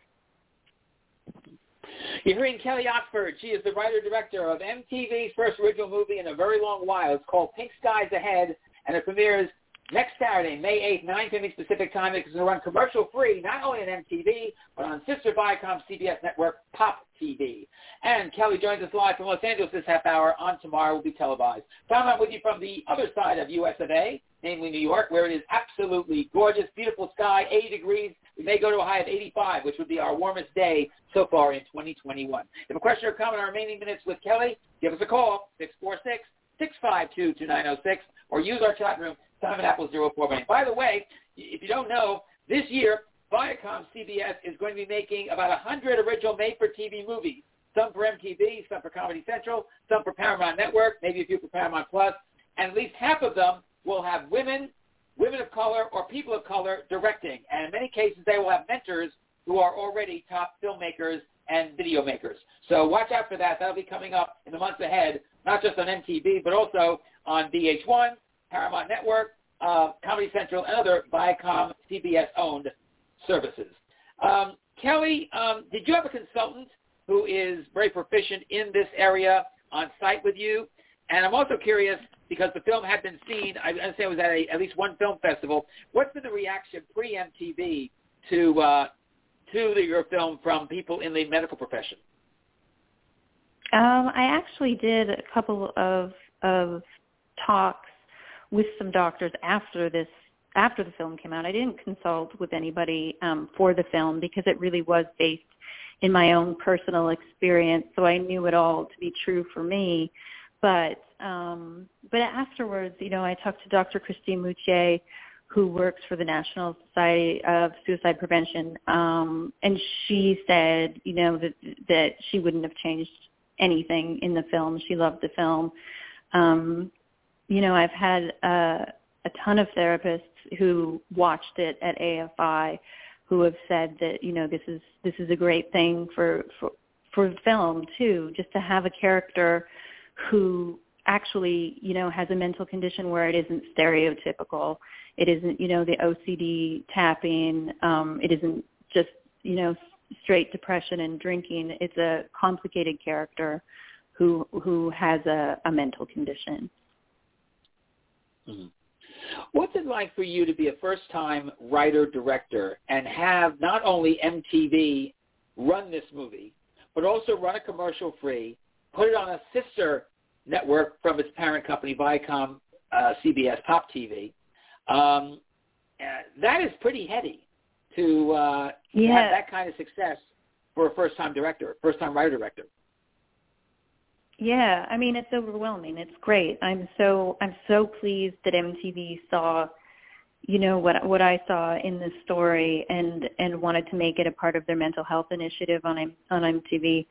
You're hearing Kelly Oxford. She is the writer-director of MTV's first original movie in a very long while. It's called Pink Skies Ahead, and it premieres next Saturday, May 8th, 9:50 Pacific Time. It's going to run commercial-free, not only on MTV, but on sister Viacom CBS network, Pop TV. And Kelly joins us live from Los Angeles this half hour. On tomorrow will be televised. Tom, I'm with you from the other side of US of A, namely New York, where it is absolutely gorgeous, beautiful sky, 80 degrees. We may go to a high of 85, which would be our warmest day so far in 2021. If you have a question or comment in our remaining minutes with Kelly, give us a call, 646-652-2906, or use our chat room, Simon Apple 049. By the way, if you don't know, this year, Viacom CBS is going to be making about 100 original made-for-TV movies, some for MTV, some for Comedy Central, some for Paramount Network, maybe a few for Paramount Plus, and at least half of them will have women of color, or people of color directing. And in many cases, they will have mentors who are already top filmmakers and video makers. So watch out for that. That'll be coming up in the months ahead, not just on MTV, but also on VH1, Paramount Network, Comedy Central, and other Viacom CBS-owned services. Kelly, did you have a consultant who is very proficient in this area on site with you? And I'm also curious, because the film had been seen, I understand it was at at least one film festival. What's been the reaction pre-MTV to your film from people in the medical profession? I actually did a couple of talks with some doctors after the film came out. I didn't consult with anybody for the film because it really was based in my own personal experience, so I knew it all to be true for me. But afterwards, I talked to Dr. Christine Moutier, who works for the National Society of Suicide Prevention, and she said, that she wouldn't have changed anything in the film. She loved the film. I've had a ton of therapists who watched it at AFI who have said that, this is a great thing for film too, just to have a character who actually, has a mental condition where it isn't stereotypical. It isn't, the OCD tapping. It isn't just, straight depression and drinking. It's a complicated character who has a mental condition. Mm-hmm. What's it like for you to be a first-time writer-director and have not only MTV run this movie, but also run a commercial-free, put it on a sister network from its parent company, Viacom CBS Pop TV? That is pretty heady to have that kind of success for a first-time writer-director. Yeah, I mean, it's overwhelming. It's great. I'm so pleased that MTV saw, what I saw in this story and wanted to make it a part of their mental health initiative on MTV.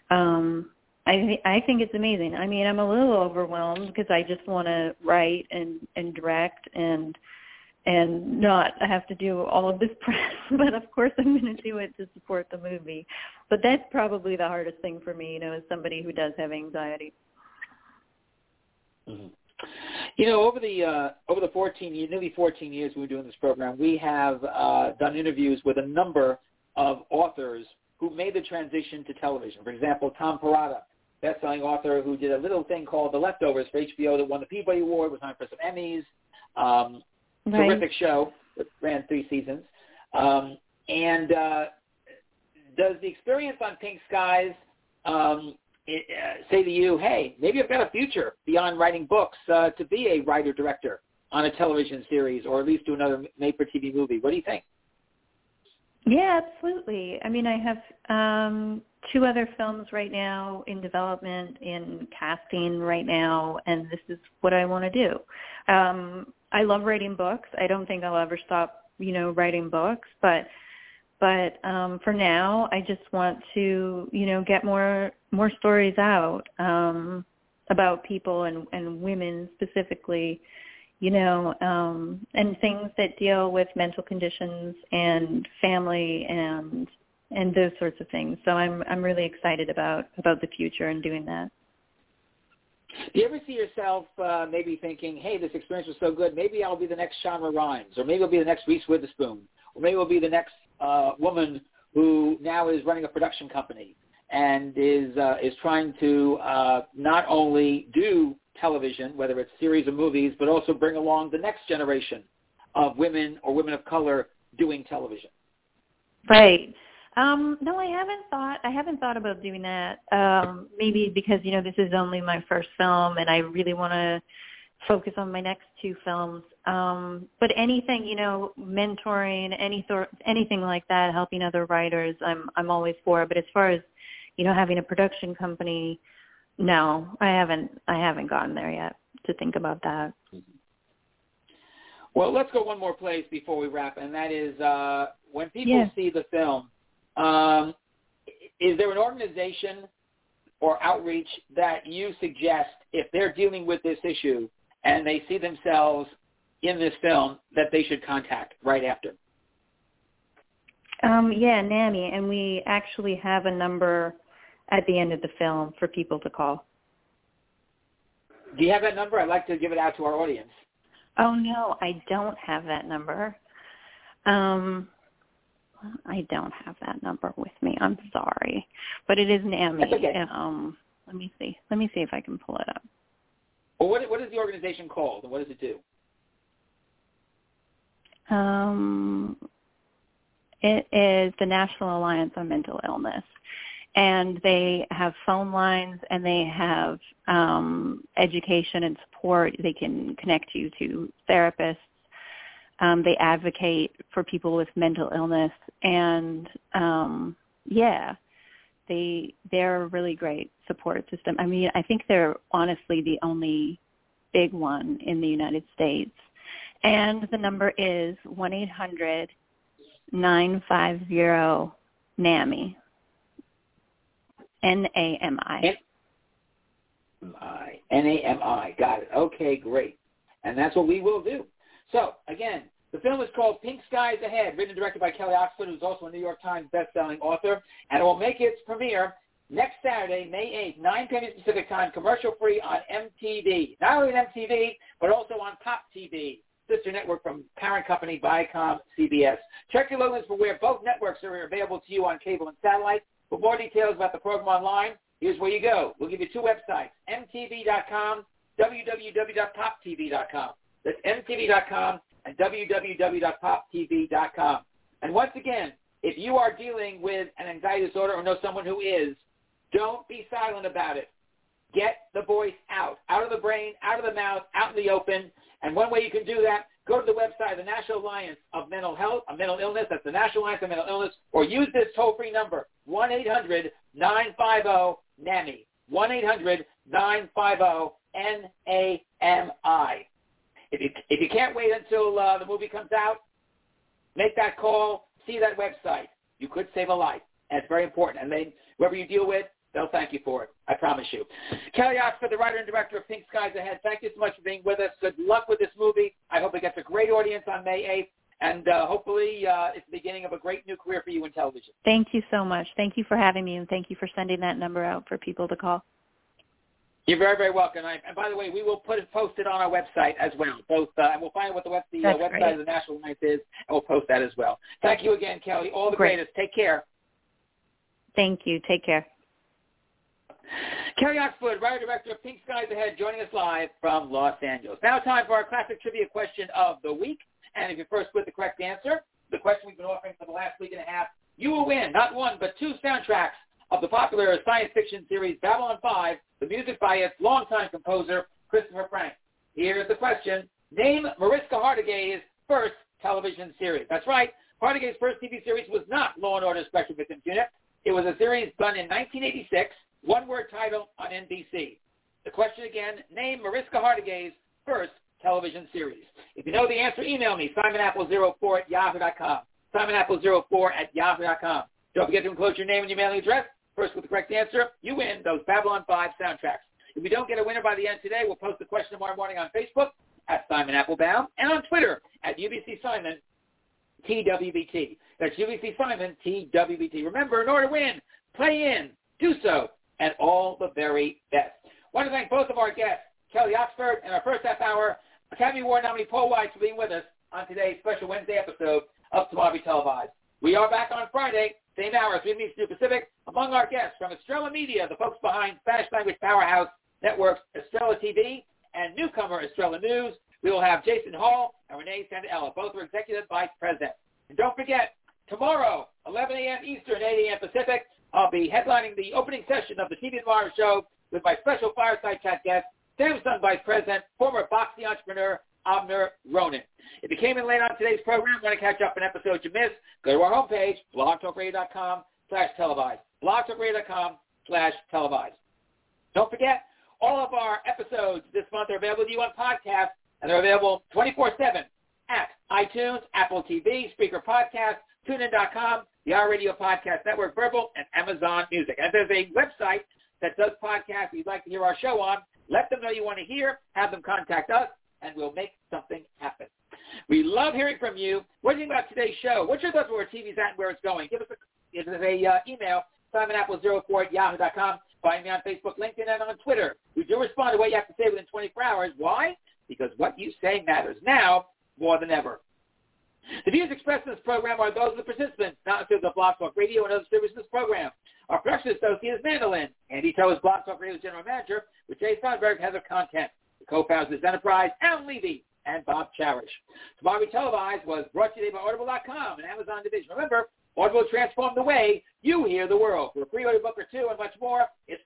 I think it's amazing. I mean, I'm a little overwhelmed because I just want to write and direct and not have to do all of this press. But of course I'm going to do it to support the movie. But that's probably the hardest thing for me, as somebody who does have anxiety. Mm-hmm. Over the nearly 14 years we were doing this program, we have done interviews with a number of authors who made the transition to television. For example, Tom Perrotta, best-selling author who did a little thing called The Leftovers for HBO that won the Peabody Award, was nominated for some Emmys. Right. Terrific show that ran 3 seasons. Does the experience on Pink Skies say to you, hey, maybe I've got a future beyond writing books to be a writer-director on a television series or at least do another made-for-TV movie? What do you think? Yeah, absolutely. I mean, I have 2 other films right now in development, in casting right now, and this is what I want to do. I love writing books. I don't think I'll ever stop, writing books, but for now, I just want to, get more stories out about people and women specifically, and things that deal with mental conditions and family and those sorts of things. So I'm really excited about the future and doing that. Do you ever see yourself maybe thinking, hey, this experience was so good, maybe I'll be the next Shonda Rhimes, or maybe I'll be the next Reese Witherspoon, or maybe I'll be the next woman who now is running a production company and is trying to not only do television, whether it's series or movies, but also bring along the next generation of women or women of color doing television? Right. No, I haven't thought about doing that. Maybe because, this is only my first film and I really want to focus on my next 2 films. But anything, mentoring, anything like that, helping other writers, I'm always for. But as far as, having a production company, no, I haven't gotten there yet to think about that. Well, let's go one more place before we wrap, and that is when people see the film, is there an organization or outreach that you suggest if they're dealing with this issue and they see themselves in this film that they should contact right after? Yeah, NAMI, and we actually have a number at the end of the film for people to call. Do you have that number? I'd like to give it out to our audience. Oh, no, I don't have that number. I don't have that number with me. I'm sorry. But it is NAMI. That's okay. Let me see. Let me see if I can pull it up. Well, what is the organization called, and what does it do? It is the National Alliance on Mental Illness. And they have phone lines, and they have education and support. They can connect you to therapists. They advocate for people with mental illness. And, they're a really great support system. I mean, I think they're honestly the only big one in the United States. And the number is 1-800-950-NAMI. NAMI. NAMI. Got it. Okay, great. And that's what we will do. So, again, the film is called Pink Skies Ahead, written and directed by Kelly Oxford, who's also a New York Times best-selling author, and it will make its premiere next Saturday, May 8th, 9 p.m. Pacific Time, commercial-free on MTV. Not only on MTV, but also on Pop TV, sister network from parent company Viacom CBS. Check your logos for where both networks are available to you on cable and satellite. For more details about the program online, here's where you go. We'll give you 2 websites, mtv.com, www.poptv.com. That's mtv.com and www.poptv.com. And once again, if you are dealing with an anxiety disorder or know someone who is, don't be silent about it. Get the voice out of the brain, out of the mouth, out in the open. And one way you can do that, go to the website of the National Alliance of Mental Illness. That's the National Alliance of Mental Illness. Or use this toll-free number, 1-800-950-NAMI. 1-800-950-NAMI. If you can't wait until the movie comes out, make that call, see that website. You could save a life. And it's very important. And then whoever you deal with, They'll thank you for it. I promise you. Kelly Oxford, the writer and director of Pink Skies Ahead, thank you so much for being with us. Good luck with this movie. I hope it gets a great audience on May 8th, and hopefully it's the beginning of a great new career for you in television. Thank you so much. Thank you for having me, and thank you for sending that number out for people to call. You're very, very welcome. And by the way, we will post it on our website as well. And we'll find out what the website of the National Alliance is, and we'll post that as well. Thank you again, Kelly. All the greatest. Take care. Thank you. Take care. Kelly Oxford, writer-director of Pink Skies Ahead, joining us live from Los Angeles. Now time for our classic trivia question of the week. And if you're first with the correct answer, the question we've been offering for the last week and a half, you will win not one but two soundtracks of the popular science fiction series Babylon 5, the music by its longtime composer, Christopher Frank. Here's the question. Name Mariska Hargitay's first television series. That's right. Hargitay's first TV series was not Law & Order Special Victims Unit. It was a series done in 1986, one-word title on NBC. The question again, name Mariska Hargitay's first television series. If you know the answer, email me, simonapple04@yahoo.com. simonapple04@yahoo.com. Don't forget to enclose your name and your mailing address. First with the correct answer, you win those Babylon 5 soundtracks. If we don't get a winner by the end today, we'll post the question tomorrow morning on Facebook at Simon Applebaum and on Twitter at UBC Simon TWBT. That's UBC Simon TWBT. Remember, in order to win, play in, do so, and all the very best. I want to thank both of our guests, Kelly Oxford and our first half hour, Academy Award nominee Paul Weitz, for being with us on today's special Wednesday episode of Tomorrow Be Televised. We are back on Friday, same hour, 3 Eastern Pacific. Among our guests from Estrella Media, the folks behind Spanish language powerhouse networks Estrella TV and newcomer Estrella News, we will have Jason Hall and Renee Santaella. Both are executive vice president. And don't forget, tomorrow, 11 a.m. Eastern, 8 a.m. Pacific, I'll be headlining the opening session of the TV Tomorrow show with my special fireside chat guest, Samsung Vice President, former boxing entrepreneur, Abner Ronan. If you came in late on today's program, want to catch up on episodes you missed, go to our homepage, blogtalkradio.com/televised. blogtalkradio.com/televised. Don't forget, all of our episodes this month are available to you on podcast, and they're available 24/7 at iTunes, Apple TV, Spreaker Podcast, TuneIn.com, the iRadio Podcast Network, Verbal, and Amazon Music. And if there's a website that does podcasts you'd like to hear our show on, let them know you want to hear, have them contact us, and we'll make something happen. We love hearing from you. What do you think about today's show? What's your thoughts on where TV's at and where it's going? Give us a email, simonapple04@yahoo.com. Find me on Facebook, LinkedIn, and on Twitter. We do respond to what you have to say within 24 hours. Why? Because what you say matters now more than ever. The views expressed in this program are those of the participants, not those of Blog Talk Radio and other services in this program. Our production associate is Mandolin. Andy Toe is Blog Talk Radio's general manager, with Jay Steinberg, head of content. The co-founders of this enterprise, Alan Levy and Bob Cherish. Tomorrow Be Televised was brought to you by Audible.com and Amazon Division. Remember, Audible transformed the way you hear the world. For a free audiobook or two and much more, it's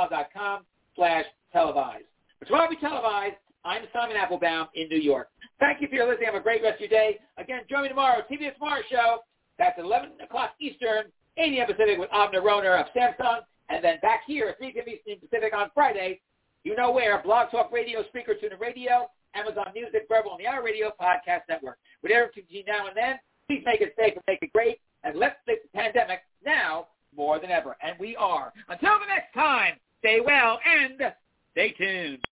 audibletrial.com/televised. For Tomorrow Be Televised, I'm Simon Applebaum in New York. Thank you for your listening. Have a great rest of your day. Again, join me tomorrow, TV Tomorrow Show. That's at 11 o'clock Eastern, 8 a.m. Pacific with Abner Roner of Samsung. And then back here at 3 p.m. Eastern Pacific on Friday, you know where, Blog Talk Radio, Spreaker, TuneIn Radio, Amazon Music, Verbal, and the iRadio Podcast Network. Whatever to you now and then, please make it safe and make it great. And let's fix the pandemic now more than ever. And we are. Until the next time, stay well and